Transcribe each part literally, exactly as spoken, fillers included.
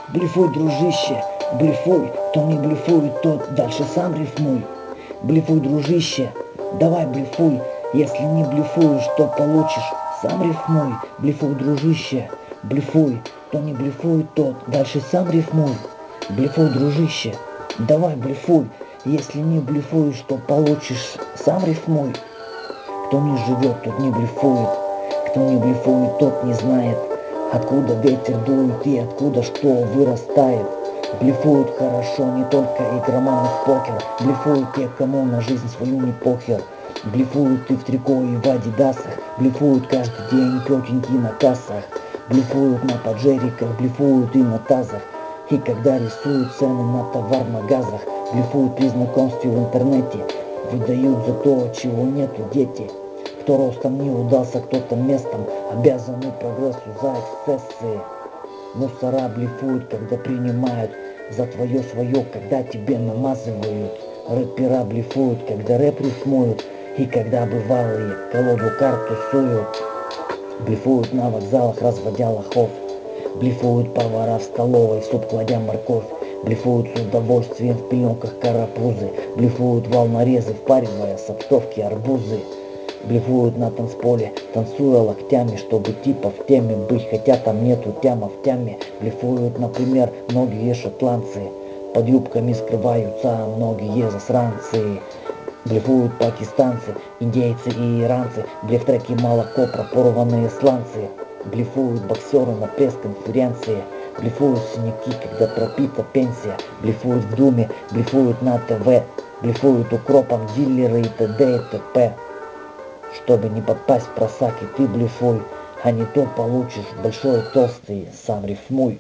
Блефуй, дружище, блефуй, кто не блефует, тот дальше сам рифмуй. Блефуй, дружище, давай блефуй, если не блефуешь, то получишь, сам рифмуй. Блефуй, дружище, блефуй, кто не блефует, тот дальше сам рифмуй. Блефуй, дружище, давай блефуй, если не блефуешь, то получишь, сам рифмуй. Кто не живет, тот не блефует, кто не блефует, тот не знает, откуда ветер дует и откуда что вырастает. Блефуют хорошо не только игроманы в покер, блефуют те, кому на жизнь свою не похер. Блефуют и в трико, и в адидасах, блефуют каждый день тетеньки на кассах. Блефуют на поджериках, блефуют и на тазах. И когда рисуют цены на товар в магазах, блефуют при знакомстве в интернете, выдают за то, чего нету дети. Кто ростом не удался, кто-то местом, обязаны прогрессу за эксцессы. Мусора блефуют, когда принимают за твое свое, когда тебе намазывают. Рэпера блефуют, когда рэп рифмуют, и когда бывалые колоду карт тусуют. Блефуют на вокзалах, разводя лохов. Блефуют повара в столовой, в суп кладя морковь. Блефуют с удовольствием в пеленках карапузы. Блефуют волнорезы, впаривая с оптовки арбузы. Блефуют на танцполе, танцуя локтями, чтобы типа в теме быть, хотя там нету тяма в тяме. Блефуют, например, многие шотландцы, под юбками скрываются многие засранцы. Блефуют пакистанцы, индейцы и иранцы, блеф треки молоко, пропорванные сланцы. Блефуют боксеры на пресс-конференции, блефуют синяки, когда пропита пенсия. Блефуют в думе, блефуют на ТВ, блефуют укропом дилеры и т.д. и т.п. Чтобы не попасть в просак, и ты блефуй, а не то получишь большой толстый, сам рифмуй.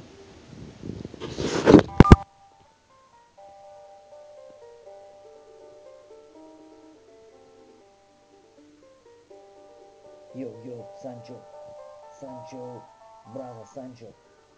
Йо-йо, Санчо, Санчо, браво, Санчо.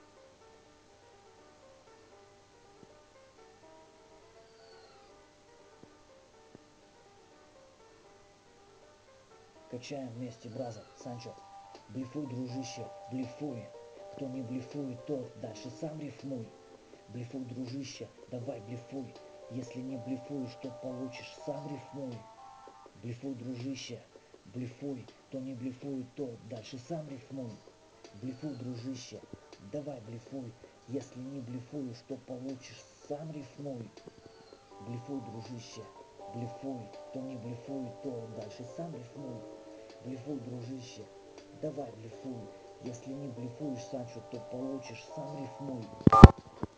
Качаем вместе, браза, Санчо. Блефуй, дружище, блефуй. Кто не блефует, тот дальше сам рифмуй. Блефуй, дружище, давай блефуй. Если не блефуешь, то получишь, сам рифмуй. Блефуй, дружище, блефуй. Кто не блефует, тот дальше сам рифмуй. Блефуй, дружище, давай блефуй. Если не блефуешь, то получишь, сам рифмуй. Блефуй, дружище, блефуй. Кто не блефует, то дальше сам рифмуй. Блефуй, дружище, давай блефуй. Если не блефуешь, Санчо, то получишь, сам рифмуй.